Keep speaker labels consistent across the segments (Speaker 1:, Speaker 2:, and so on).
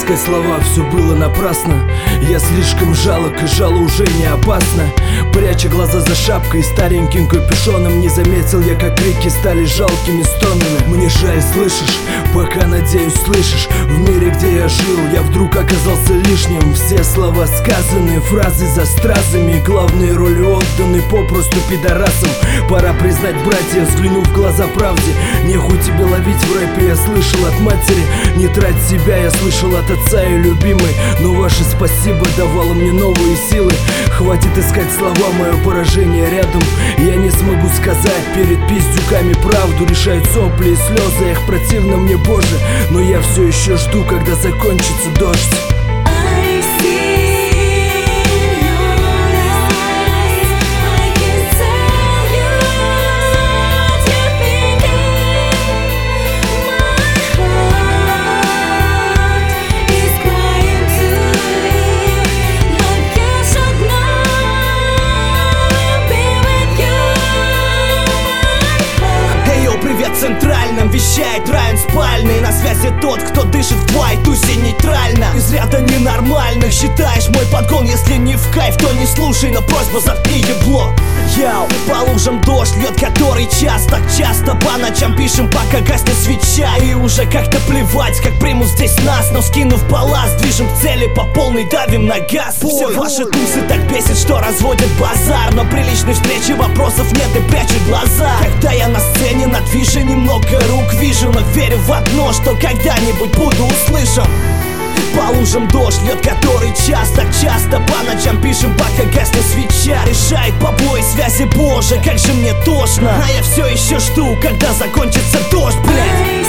Speaker 1: искать слова, все было напрасно. Я слишком жалок, и жало уже не опасно. Пряча глаза за шапкой и стареньким капюшоном, не заметил я, как крики стали жалкими стонами. Мне жаль, слышишь, пока, надеюсь, слышишь. В мире, где я жил, я вдруг оказался лишним. Все слова сказаны, фразы за стразами, главные роли отданы попросту пидорасам. Пора признать, братья, взглянув в глаза правде. Нехуй тебе ловить в рэпе, я слышал от матери. Не трать себя, я слышал от отца и любимой. Но ваше спасибо давало мне новые силы. Хватит искать слова, мое поражение рядом. Я не смогу сказать перед пиздюками правду. Решают сопли и слезы, их противно мне, боже. Но я все еще жду, когда закончится дождь.
Speaker 2: Центральном вещает Райан спальный. На связи тот, кто дышит в твоей тусе нейтрально. Из ряда ненормальных считаешь мой подгон. Если не в кайф, то не слушай, но просьба заткни ебло. Яу, по лужам дождь льет который час. Так часто по ночам пишем, пока гаснет свеча. И уже как-то плевать, как примут здесь нас. Но скинув балласт, движем к цели по полной, давим на газ. Все ваши тусы так бесит, что разводят базар. Но приличной встречи вопросов нет и прячут глаза. Когда я на сцене, на движении немного рук вижу, но верю в одно, что когда-нибудь буду услышан. По лужам дождь льет который час. Так часто по ночам пишем, пока гаснет свеча. Решает побои связи, боже, как же мне тошно. А я все еще жду, когда закончится дождь, блядь.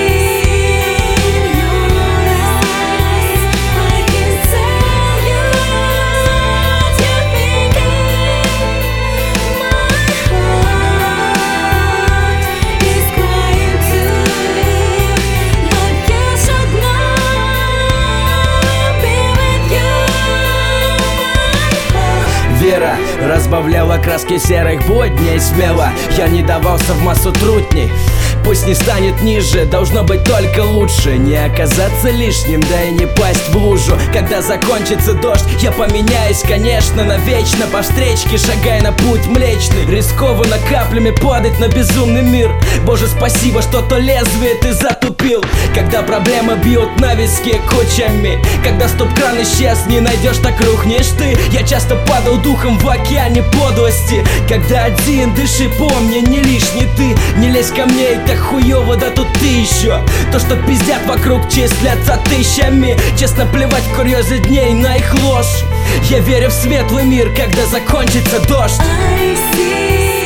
Speaker 1: Вера разбавляла краски серых будней смело. Я не давался в массу трутней. Пусть не станет ниже, должно быть только лучше. Не оказаться лишним, да и не пасть в лужу. Когда закончится дождь, я поменяюсь, конечно, навечно. По встречке шагая на путь млечный. Рискованно каплями падать на безумный мир. Боже, спасибо, что то лезвие ты затупил. Когда проблемы бьют на виски кучами. Когда стоп-кран исчез, не найдешь, так рухнешь ты. Я часто падал духом в океане подлости. Когда один, дыши, помни, не лишний ты. Не лезь ко мне, и так хуёво, да тут ты еще. То, что пиздят вокруг, числятся тысячами. Честно плевать в курьезы дней на их ложь. Я верю в светлый мир, когда закончится дождь.